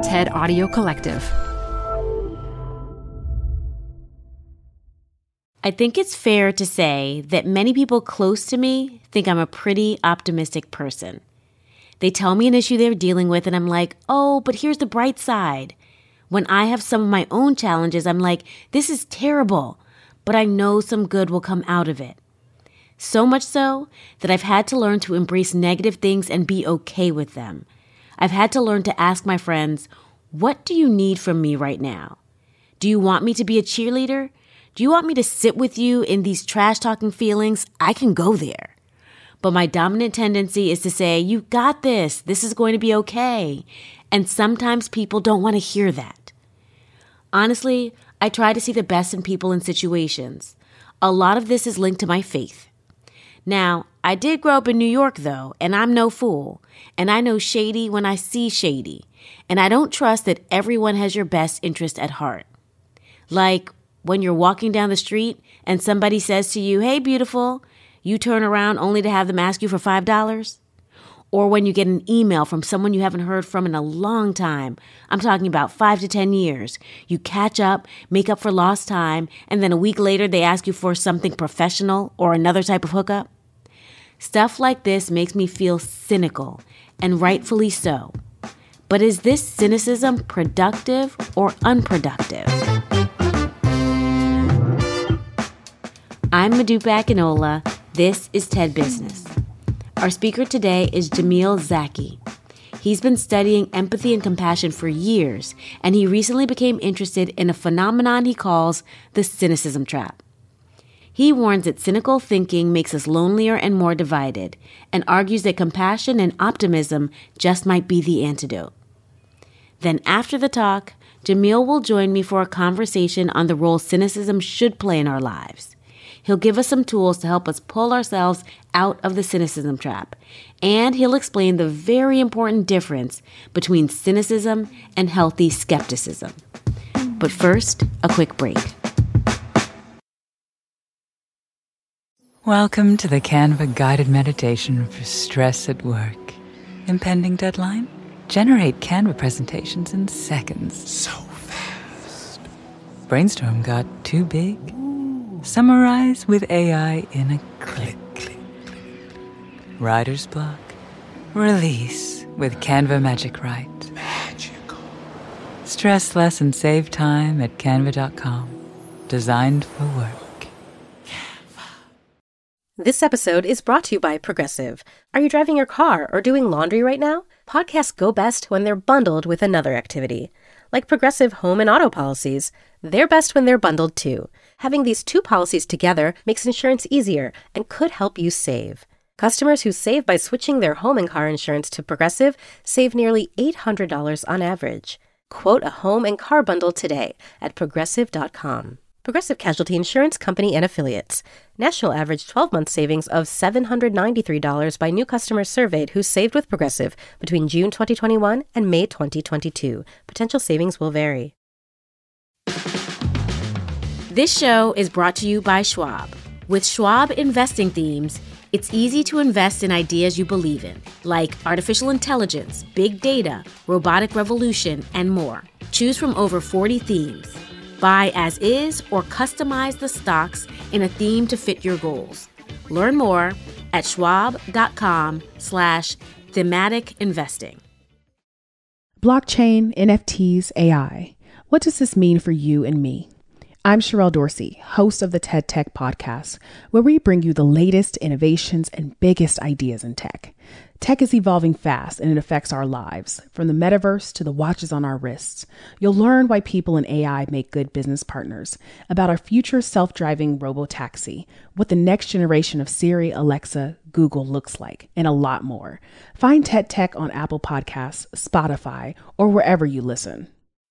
TED Audio Collective. I think it's fair to say that many people close to me think I'm a pretty optimistic person. They tell me an issue they're dealing with, and I'm like, oh, but here's the bright side. When I have some of my own challenges, I'm like, this is terrible, but I know some good will come out of it. So much so that I've had to learn to embrace negative things and be okay with them. I've had to learn to ask my friends, what do you need from me right now? Do you want me to be a cheerleader? Do you want me to sit with you in these trash-talking feelings? I can go there. But my dominant tendency is to say, you got this. This is going to be okay. And sometimes people don't want to hear that. Honestly, I try to see the best in people and situations. A lot of this is linked to my faith. Now, I did grow up in New York, though, and I'm no fool. And I know shady when I see shady. And I don't trust that everyone has your best interest at heart. Like, when you're walking down the street and somebody says to you, hey, beautiful, you turn around only to have them ask you for $5? Or when you get an email from someone you haven't heard from in a long time, I'm talking about 5 to 10 years, you catch up, make up for lost time, and then a week later they ask you for something professional or another type of hookup? Stuff like this makes me feel cynical, and rightfully so. But is this cynicism productive or unproductive? I'm Modupe Akinola. This is TED Business. Our speaker today is Jamil Zaki. He's been studying empathy and compassion for years, and he recently became interested in a phenomenon he calls the cynicism trap. He warns that cynical thinking makes us lonelier and more divided, and argues that compassion and optimism just might be the antidote. Then after the talk, Jamil will join me for a conversation on the role cynicism should play in our lives. He'll give us some tools to help us pull ourselves out of the cynicism trap. And he'll explain the very important difference between cynicism and healthy skepticism. But first, a quick break. Welcome to the Canva guided meditation for stress at work. Impending deadline? Generate Canva presentations in seconds. So fast. Brainstorm got too big? Summarize with AI in a click. Writer's block? Release with Canva Magic Write. Magical. Stress less and save time at canva.com. Designed for work. This episode is brought to you by Progressive. Are you driving your car or doing laundry right now? Podcasts go best when they're bundled with another activity. Like Progressive home and auto policies, they're best when they're bundled too. Having these two policies together makes insurance easier and could help you save. Customers who save by switching their home and car insurance to Progressive save nearly $800 on average. Quote a home and car bundle today at Progressive.com. Progressive Casualty Insurance Company and Affiliates. National average 12-month savings of $793 by new customers surveyed who saved with Progressive between June 2021 and May 2022. Potential savings will vary. This show is brought to you by Schwab. With Schwab investing themes, it's easy to invest in ideas you believe in, like artificial intelligence, big data, robotic revolution, and more. Choose from over 40 themes. Buy as is or customize the stocks in a theme to fit your goals. Learn more at schwab.com/thematic investing. Blockchain, NFTs, AI. What does this mean for you and me? I'm Sherelle Dorsey, host of the TED Tech Podcast, where we bring you the latest innovations and biggest ideas in tech. Tech is evolving fast and it affects our lives, from the metaverse to the watches on our wrists. You'll learn why people in AI make good business partners, about our future self-driving robo-taxi, what the next generation of Siri, Alexa, Google looks like, and a lot more. Find TED Tech on Apple Podcasts, Spotify, or wherever you listen.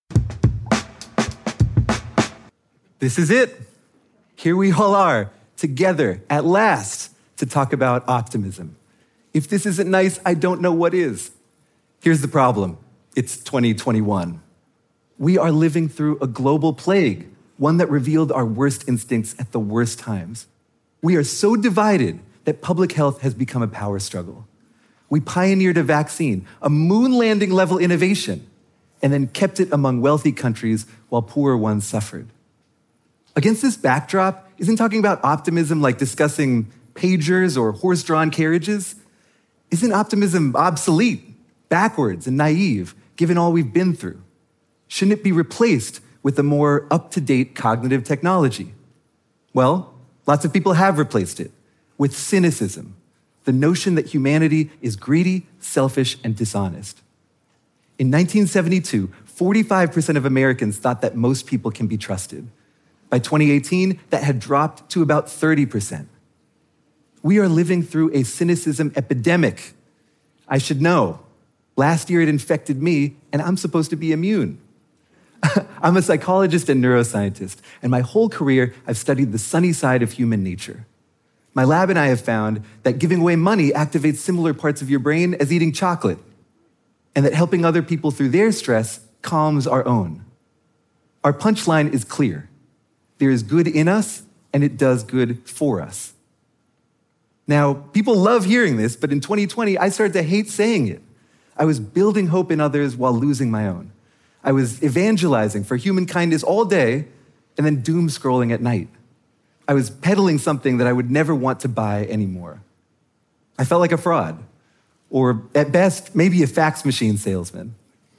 This is it. Here we all are, together at last, to talk about optimism. If this isn't nice, I don't know what is. Here's the problem. It's 2021. We are living through a global plague, one that revealed our worst instincts at the worst times. We are so divided that public health has become a power struggle. We pioneered a vaccine, a moon landing level innovation, and then kept it among wealthy countries while poorer ones suffered. Against this backdrop, isn't talking about optimism like discussing pagers or horse-drawn carriages? Isn't optimism obsolete, backwards, and naive, given all we've been through? Shouldn't it be replaced with a more up-to-date cognitive technology? Well, lots of people have replaced it with cynicism, the notion that humanity is greedy, selfish, and dishonest. In 1972, 45% of Americans thought that most people can be trusted. By 2018, that had dropped to about 30%. We are living through a cynicism epidemic. I should know. Last year it infected me, and I'm supposed to be immune. I'm a psychologist and neuroscientist, and my whole career I've studied the sunny side of human nature. My lab and I have found that giving away money activates similar parts of your brain as eating chocolate, and that helping other people through their stress calms our own. Our punchline is clear. There is good in us, and it does good for us. Now, people love hearing this, but in 2020, I started to hate saying it. I was building hope in others while losing my own. I was evangelizing for human kindness all day and then doom scrolling at night. I was peddling something that I would never want to buy anymore. I felt like a fraud, or at best, maybe a fax machine salesman.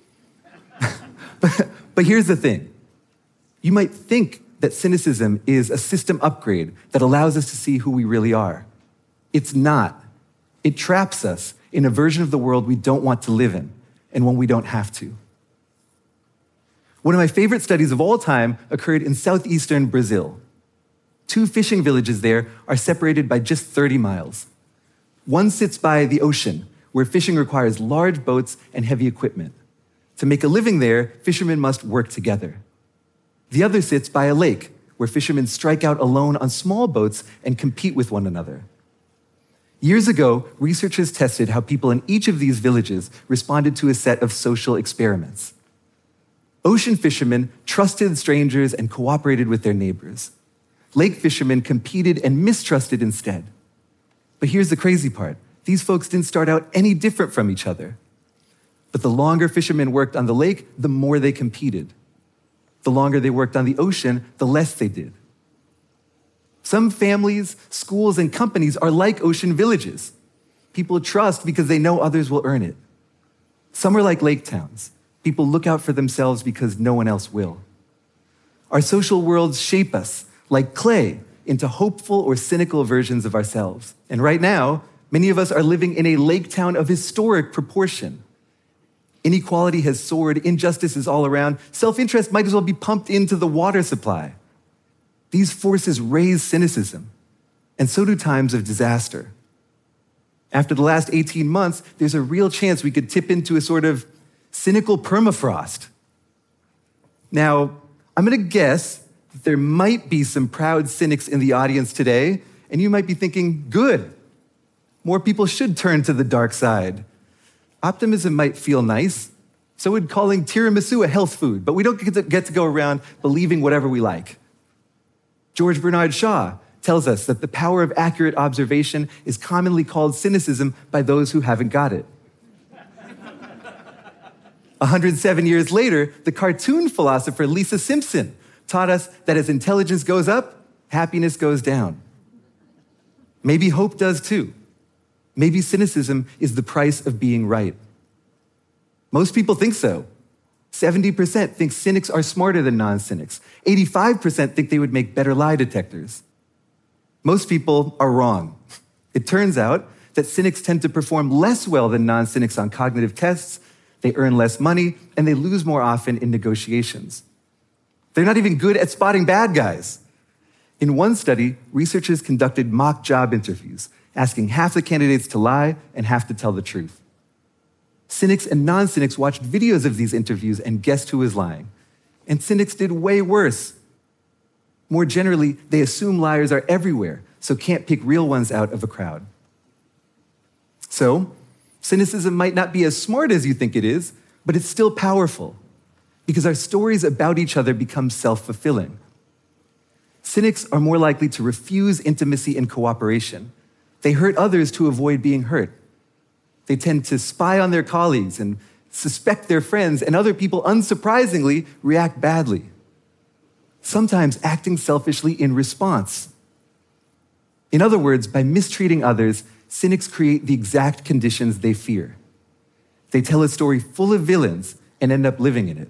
But here's the thing. You might think that cynicism is a system upgrade that allows us to see who we really are. It's not. It traps us in a version of the world we don't want to live in, and one we don't have to. One of my favorite studies of all time occurred in southeastern Brazil. 2 fishing villages there are separated by just 30 miles. One sits by the ocean, where fishing requires large boats and heavy equipment. To make a living there, fishermen must work together. The other sits by a lake, where fishermen strike out alone on small boats and compete with one another. Years ago, researchers tested how people in each of these villages responded to a set of social experiments. Ocean fishermen trusted strangers and cooperated with their neighbors. Lake fishermen competed and mistrusted instead. But here's the crazy part. These folks didn't start out any different from each other. But the longer fishermen worked on the lake, the more they competed. The longer they worked on the ocean, the less they did. Some families, schools, and companies are like ocean villages. People trust because they know others will earn it. Some are like lake towns. People look out for themselves because no one else will. Our social worlds shape us, like clay, into hopeful or cynical versions of ourselves. And right now, many of us are living in a lake town of historic proportion. Inequality has soared, injustice is all around, self-interest might as well be pumped into the water supply. These forces raise cynicism, and so do times of disaster. After the last 18 months, there's a real chance we could tip into a sort of cynical permafrost. Now, I'm going to guess that there might be some proud cynics in the audience today, and you might be thinking, good, more people should turn to the dark side. Optimism might feel nice, so would calling tiramisu a health food, but we don't get to go around believing whatever we like. George Bernard Shaw tells us that the power of accurate observation is commonly called cynicism by those who haven't got it. 107 years later, the cartoon philosopher Lisa Simpson taught us that as intelligence goes up, happiness goes down. Maybe hope does too. Maybe cynicism is the price of being right. Most people think so. 70% think cynics are smarter than non-cynics. 85% think they would make better lie detectors. Most people are wrong. It turns out that cynics tend to perform less well than non-cynics on cognitive tests, they earn less money, and they lose more often in negotiations. They're not even good at spotting bad guys. In one study, researchers conducted mock job interviews, asking half the candidates to lie and half to tell the truth. Cynics and non-cynics watched videos of these interviews and guessed who was lying. And cynics did way worse. More generally, they assume liars are everywhere, so can't pick real ones out of a crowd. So, cynicism might not be as smart as you think it is, but it's still powerful, because our stories about each other become self-fulfilling. Cynics are more likely to refuse intimacy and cooperation. They hurt others to avoid being hurt. They tend to spy on their colleagues and suspect their friends, and other people, unsurprisingly, react badly, sometimes acting selfishly in response. In other words, by mistreating others, cynics create the exact conditions they fear. They tell a story full of villains and end up living in it.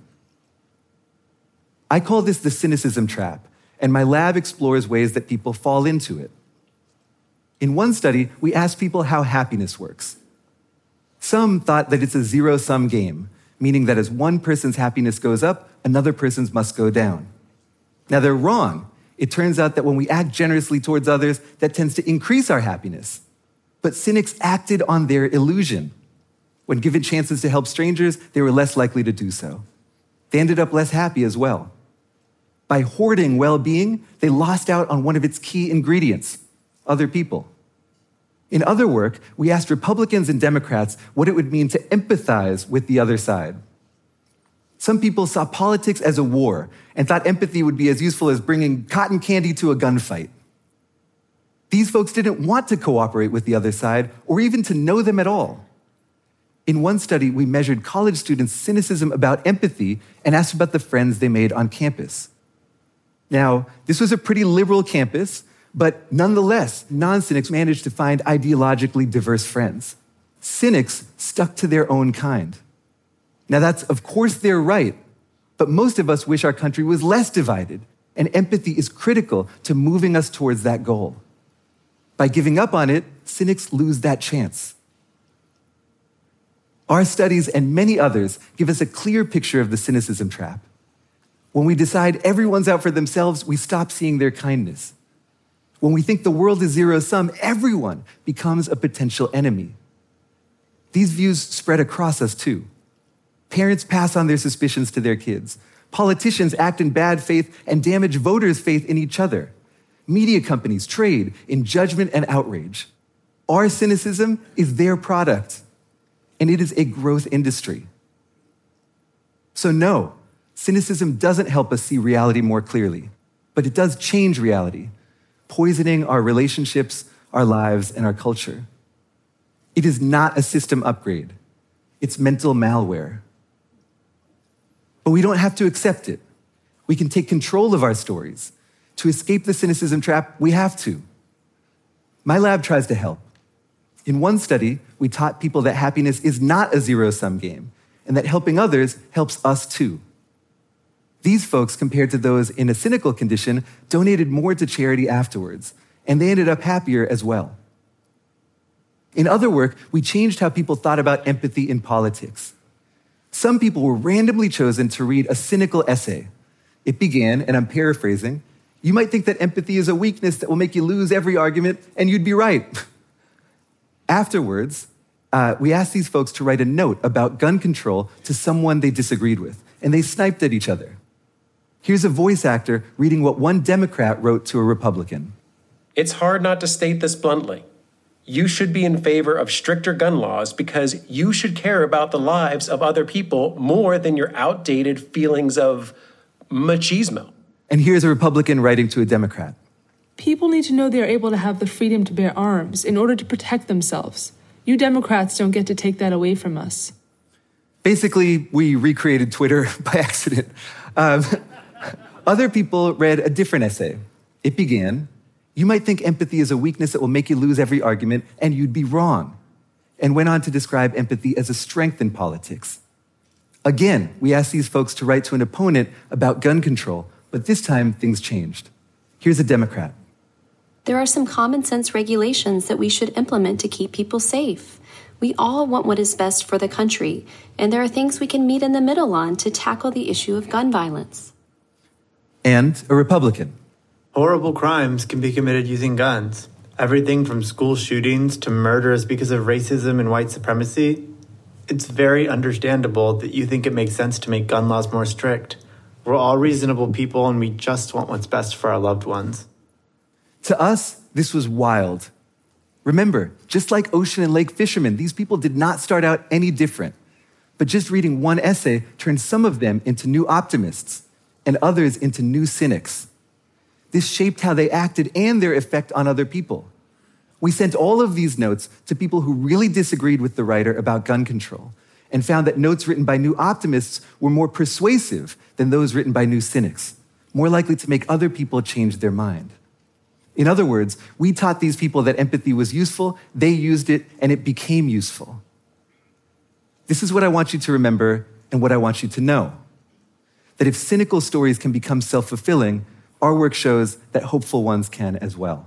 I call this the cynicism trap, and my lab explores ways that people fall into it. In one study, we asked people how happiness works. Some thought that it's a zero-sum game, meaning that as one person's happiness goes up, another person's must go down. Now, they're wrong. It turns out that when we act generously towards others, that tends to increase our happiness. But cynics acted on their illusion. When given chances to help strangers, they were less likely to do so. They ended up less happy as well. By hoarding well-being, they lost out on one of its key ingredients, other people. In other work, we asked Republicans and Democrats what it would mean to empathize with the other side. Some people saw politics as a war and thought empathy would be as useful as bringing cotton candy to a gunfight. These folks didn't want to cooperate with the other side or even to know them at all. In one study, we measured college students' cynicism about empathy and asked about the friends they made on campus. Now, this was a pretty liberal campus, but nonetheless, non-cynics managed to find ideologically diverse friends. Cynics stuck to their own kind. Now, that's, of course, they're right, but most of us wish our country was less divided, and empathy is critical to moving us towards that goal. By giving up on it, cynics lose that chance. Our studies and many others give us a clear picture of the cynicism trap. When we decide everyone's out for themselves, we stop seeing their kindness. When we think the world is zero-sum, everyone becomes a potential enemy. These views spread across us too. Parents pass on their suspicions to their kids. Politicians act in bad faith and damage voters' faith in each other. Media companies trade in judgment and outrage. Our cynicism is their product, and it is a growth industry. So no, cynicism doesn't help us see reality more clearly, but it does change reality, poisoning our relationships, our lives, and our culture. It is not a system upgrade. It's mental malware. But we don't have to accept it. We can take control of our stories. To escape the cynicism trap, we have to. My lab tries to help. In one study, we taught people that happiness is not a zero-sum game, and that helping others helps us too. These folks, compared to those in a cynical condition, donated more to charity afterwards, and they ended up happier as well. In other work, we changed how people thought about empathy in politics. Some people were randomly chosen to read a cynical essay. It began, and I'm paraphrasing, "You might think that empathy is a weakness that will make you lose every argument, and you'd be right." Afterwards, we asked these folks to write a note about gun control to someone they disagreed with, and they sniped at each other. Here's a voice actor reading what one Democrat wrote to a Republican. "It's hard not to state this bluntly. You should be in favor of stricter gun laws because you should care about the lives of other people more than your outdated feelings of machismo." And here's a Republican writing to a Democrat. "People need to know they are able to have the freedom to bear arms in order to protect themselves. You Democrats don't get to take that away from us." Basically, we recreated Twitter by accident. Other people read a different essay. It began, "You might think empathy is a weakness that will make you lose every argument, and you'd be wrong," and went on to describe empathy as a strength in politics. Again, we asked these folks to write to an opponent about gun control, but this time things changed. Here's a Democrat. "There are some common sense regulations that we should implement to keep people safe. We all want what is best for the country, and there are things we can meet in the middle on to tackle the issue of gun violence." And a Republican. "Horrible crimes can be committed using guns. Everything from school shootings to murders because of racism and white supremacy. It's very understandable that you think it makes sense to make gun laws more strict. We're all reasonable people and we just want what's best for our loved ones." To us, this was wild. Remember, just like ocean and lake fishermen, these people did not start out any different. But just reading one essay turned some of them into new optimists and others into new cynics. This shaped how they acted and their effect on other people. We sent all of these notes to people who really disagreed with the writer about gun control, and found that notes written by new optimists were more persuasive than those written by new cynics, more likely to make other people change their mind. In other words, we taught these people that empathy was useful, they used it, and it became useful. This is what I want you to remember and what I want you to know. That if cynical stories can become self-fulfilling, our work shows that hopeful ones can as well.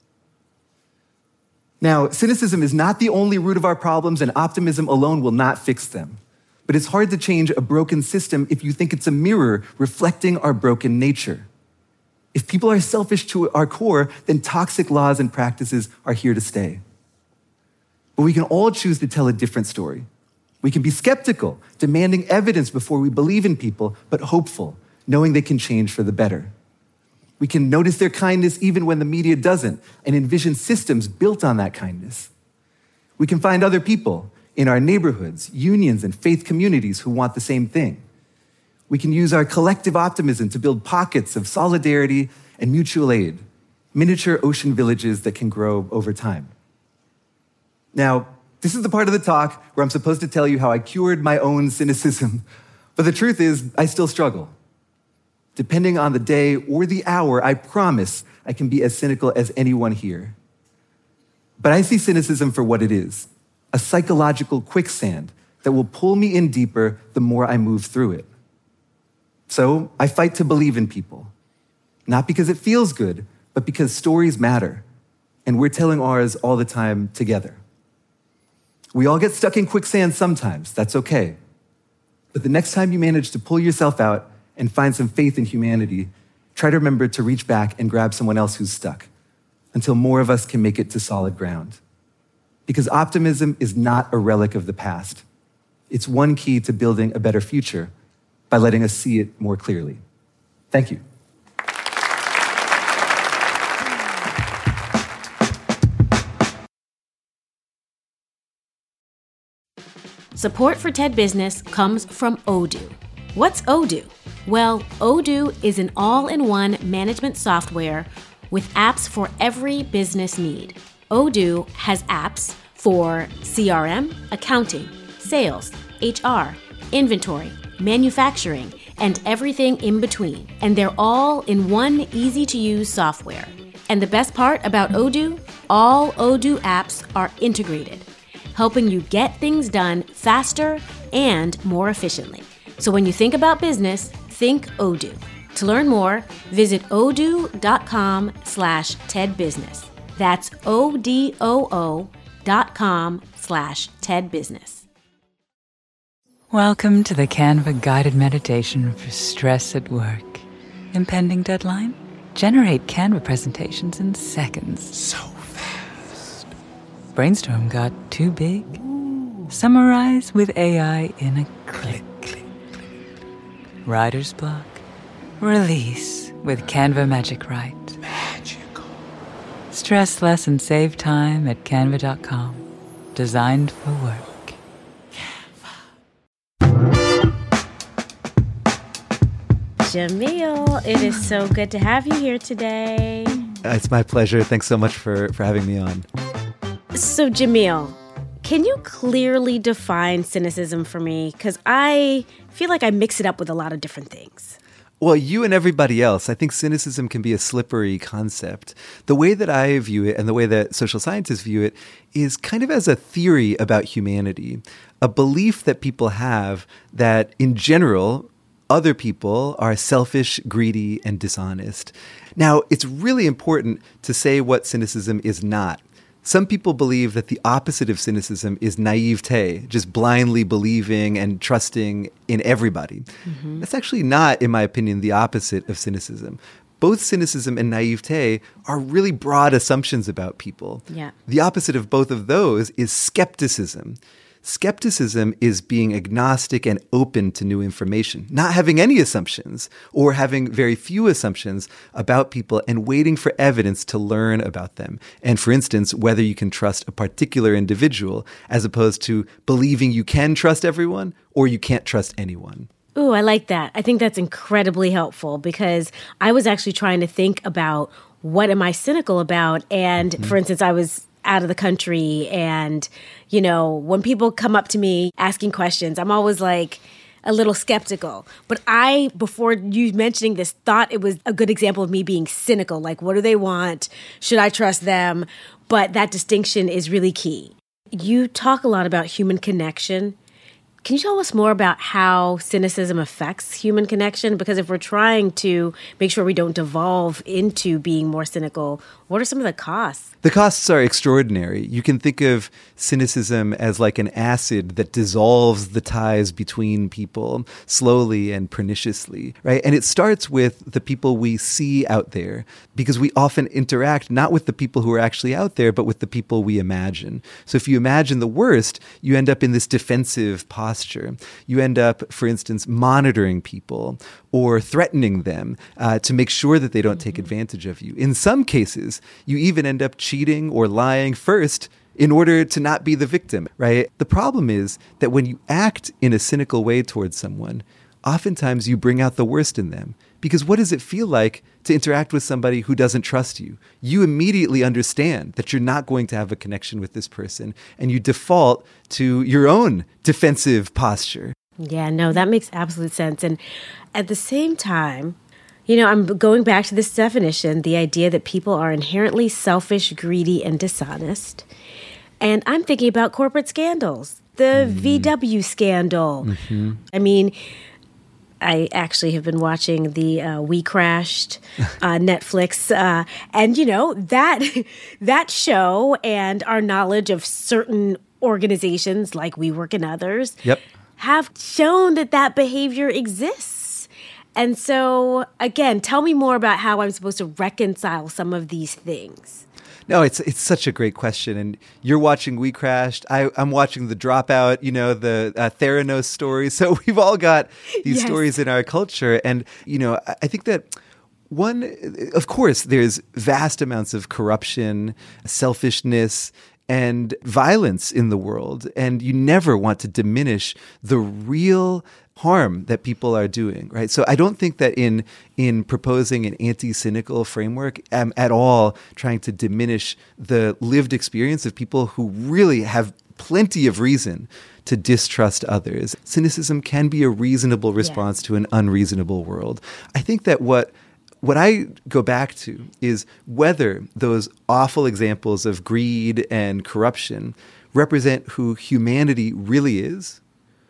Now, cynicism is not the only root of our problems, and optimism alone will not fix them. But it's hard to change a broken system if you think it's a mirror reflecting our broken nature. If people are selfish to our core, then toxic laws and practices are here to stay. But we can all choose to tell a different story. We can be skeptical, demanding evidence before we believe in people, but hopeful, knowing they can change for the better. We can notice their kindness even when the media doesn't, and envision systems built on that kindness. We can find other people in our neighborhoods, unions, and faith communities who want the same thing. We can use our collective optimism to build pockets of solidarity and mutual aid, miniature ocean villages that can grow over time. Now, this is the part of the talk where I'm supposed to tell you how I cured my own cynicism, but the truth is, I still struggle. Depending on the day or the hour, I promise I can be as cynical as anyone here. But I see cynicism for what it is, a psychological quicksand that will pull me in deeper the more I move through it. So I fight to believe in people, not because it feels good, but because stories matter, and we're telling ours all the time together. We all get stuck in quicksand sometimes, that's okay. But the next time you manage to pull yourself out and find some faith in humanity, try to remember to reach back and grab someone else who's stuck until more of us can make it to solid ground. Because optimism is not a relic of the past. It's one key to building a better future by letting us see it more clearly. Thank you. Support for TED Business comes from Odoo. What's Odoo? Well, Odoo is an all-in-one management software with apps for every business need. Odoo has apps for CRM, accounting, sales, HR, inventory, manufacturing, and everything in between. And they're all in one easy-to-use software. And the best part about Odoo, all Odoo apps are integrated, helping you get things done faster and more efficiently. So when you think about business, think Odoo. To learn more, visit odoo.com/TEDbusiness. That's odoo.com/TEDbusiness. Welcome to the Canva guided meditation for stress at work. Impending deadline? Generate Canva presentations in seconds. So fast. Brainstorm got too big? Summarize with AI in a click. Writer's block? Release with Canva Magic Write. Magical. Stress less and save time at canva.com. Designed for work. Jamil, it is so good to have you here today. It's my pleasure. Thanks so much for having me on. So, Jamil, can you clearly define cynicism for me? Because I feel like I mix it up with a lot of different things. Well, you and everybody else, I think cynicism can be a slippery concept. The way that I view it and the way that social scientists view it is kind of as a theory about humanity, a belief that people have that in general, other people are selfish, greedy, and dishonest. Now, it's really important to say what cynicism is not. Some people believe that the opposite of cynicism is naivete, just blindly believing and trusting in everybody. Mm-hmm. That's actually not, in my opinion, the opposite of cynicism. Both cynicism and naivete are really broad assumptions about people. Yeah. The opposite of both of those is skepticism. Skepticism is being agnostic and open to new information, not having any assumptions or having very few assumptions about people and waiting for evidence to learn about them. And for instance, whether you can trust a particular individual as opposed to believing you can trust everyone or you can't trust anyone. Ooh, I like that. I think that's incredibly helpful because I was actually trying to think about what am I cynical about? And for instance, I was out of the country. And, you know, when people come up to me asking questions, I'm always like a little skeptical. But I, before you mentioning this, thought it was a good example of me being cynical. Like, what do they want? Should I trust them? But that distinction is really key. You talk a lot about human connection. Can you tell us more about how cynicism affects human connection? Because if we're trying to make sure we don't devolve into being more cynical, what are some of the costs? The costs are extraordinary. You can think of cynicism as like an acid that dissolves the ties between people slowly and perniciously, right? And it starts with the people we see out there, because we often interact not with the people who are actually out there, but with the people we imagine. So if you imagine the worst, you end up in this defensive posture. You end up, for instance, monitoring people or threatening them to make sure that they don't take advantage of you. In some cases, you even end up cheating or lying first in order to not be the victim, right? The problem is that when you act in a cynical way towards someone, oftentimes you bring out the worst in them. Because what does it feel like to interact with somebody who doesn't trust you? You immediately understand that you're not going to have a connection with this person, and you default to your own defensive posture. Yeah, no, that makes absolute sense. And at the same time, you know, I'm going back to this definition, the idea that people are inherently selfish, greedy, and dishonest. And I'm thinking about corporate scandals, the VW scandal. Mm-hmm. I mean, I actually have been watching the We Crashed Netflix. And, you know, that show and our knowledge of certain organizations like WeWork and others have shown that behavior exists. And so, again, tell me more about how I'm supposed to reconcile some of these things. No, it's such a great question. And you're watching We Crashed. I'm watching The Dropout, you know, the Theranos story. So we've all got these stories in our culture. And, you know, I think that of course, there's vast amounts of corruption, selfishness, and violence in the world. And you never want to diminish the real harm that people are doing, right? So I don't think that in proposing an anti-cynical framework, I'm at all trying to diminish the lived experience of people who really have plenty of reason to distrust others. Cynicism can be a reasonable response to an unreasonable world. I think that what I go back to is whether those awful examples of greed and corruption represent who humanity really is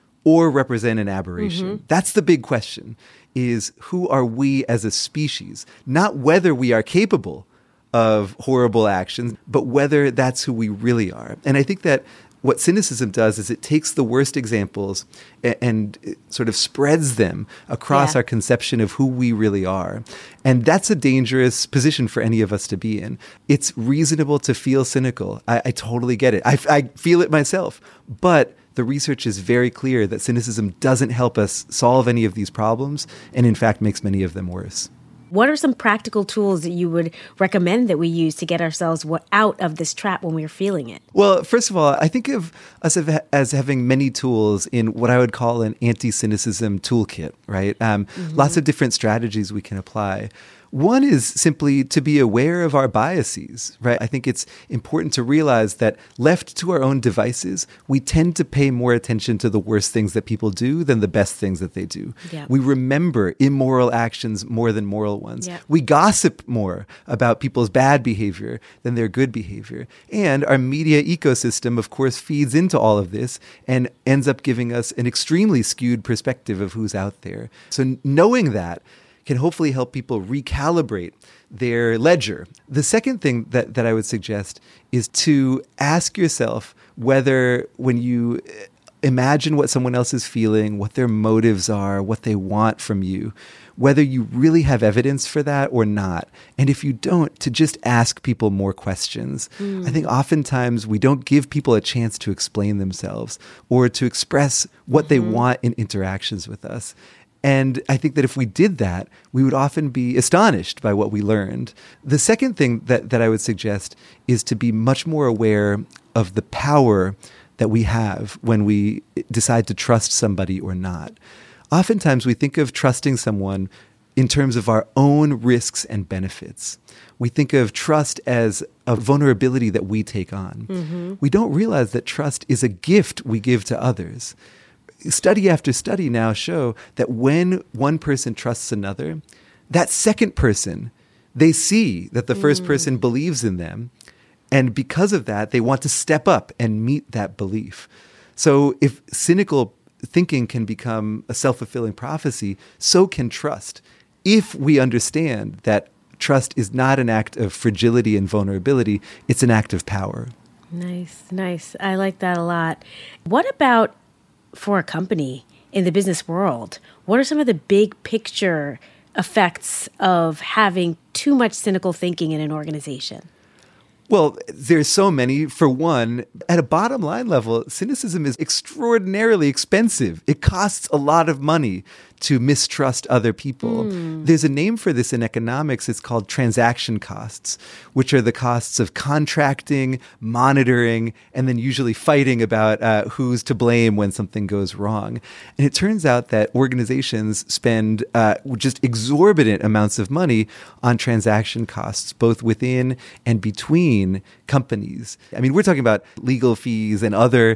or represent an aberration. Mm-hmm. That's the big question, is who are we as a species? Not whether we are capable of horrible actions, but whether that's who we really are. And I think that what cynicism does is it takes the worst examples and sort of spreads them across our conception of who we really are. And that's a dangerous position for any of us to be in. It's reasonable to feel cynical. I totally get it. I feel it myself. But the research is very clear that cynicism doesn't help us solve any of these problems and, in fact, makes many of them worse. What are some practical tools that you would recommend that we use to get ourselves out of this trap when we're feeling it? Well, first of all, I think of us as having many tools in what I would call an anti-cynicism toolkit, right? Lots of different strategies we can apply. One is simply to be aware of our biases, right? I think it's important to realize that left to our own devices, we tend to pay more attention to the worst things that people do than the best things that they do. Yep. We remember immoral actions more than moral ones. Yep. We gossip more about people's bad behavior than their good behavior. And our media ecosystem, of course, feeds into all of this and ends up giving us an extremely skewed perspective of who's out there. So knowing that can hopefully help people recalibrate their ledger. The second thing that I would suggest is to ask yourself whether, when you imagine what someone else is feeling, what their motives are, what they want from you, whether you really have evidence for that or not. And if you don't, to just ask people more questions. I think oftentimes we don't give people a chance to explain themselves or to express what they want in interactions with us. And I think that if we did that, we would often be astonished by what we learned. The second thing that I would suggest is to be much more aware of the power that we have when we decide to trust somebody or not. Oftentimes we think of trusting someone in terms of our own risks and benefits. We think of trust as a vulnerability that we take on. We don't realize that trust is a gift we give to others. Study after study now show that when one person trusts another, that second person, they see that the first person believes in them. And because of that, they want to step up and meet that belief. So if cynical thinking can become a self-fulfilling prophecy, so can trust. If we understand that trust is not an act of fragility and vulnerability, it's an act of power. Nice. I like that a lot. What about for a company in the business world? What are some of the big picture effects of having too much cynical thinking in an organization? Well, there's so many. For one, at a bottom line level, cynicism is extraordinarily expensive. It costs a lot of money to mistrust other people. There's a name for this in economics. It's called transaction costs, which are the costs of contracting, monitoring, and then usually fighting about who's to blame when something goes wrong. And it turns out that organizations spend just exorbitant amounts of money on transaction costs, both within and between companies. I mean, we're talking about legal fees and other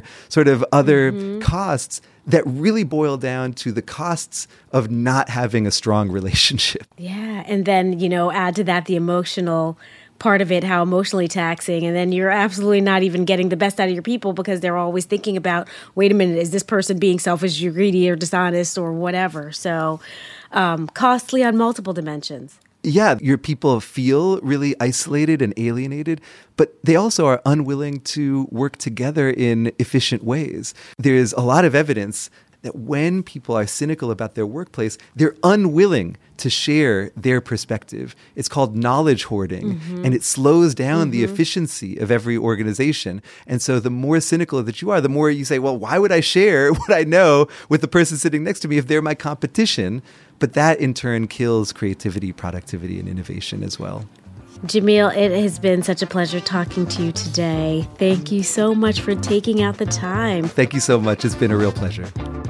costs that really boil down to the costs of not having a strong relationship. Yeah. And then, add to that the emotional part of it, how emotionally taxing. And then you're absolutely not even getting the best out of your people because they're always thinking about, wait a minute, is this person being selfish or greedy or dishonest or whatever? So costly on multiple dimensions. Yeah, your people feel really isolated and alienated, but they also are unwilling to work together in efficient ways. There's a lot of evidence that when people are cynical about their workplace, they're unwilling to share their perspective. It's called knowledge hoarding, and it slows down the efficiency of every organization. And so the more cynical that you are, the more you say, well, why would I share what I know with the person sitting next to me if they're my competition? But that in turn kills creativity, productivity, and innovation as well. Jamil, it has been such a pleasure talking to you today. Thank you so much for taking out the time. Thank you so much. It's been a real pleasure.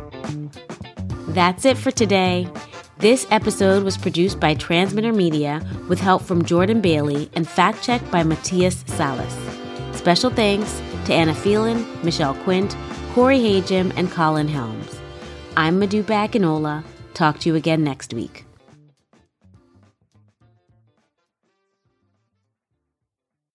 That's it for today. This episode was produced by Transmitter Media with help from Jordan Bailey and fact-checked by Matthias Salas. Special thanks to Anna Phelan, Michelle Quint, Corey Hajim, and Colin Helms. I'm Modupe Akinola. Talk to you again next week.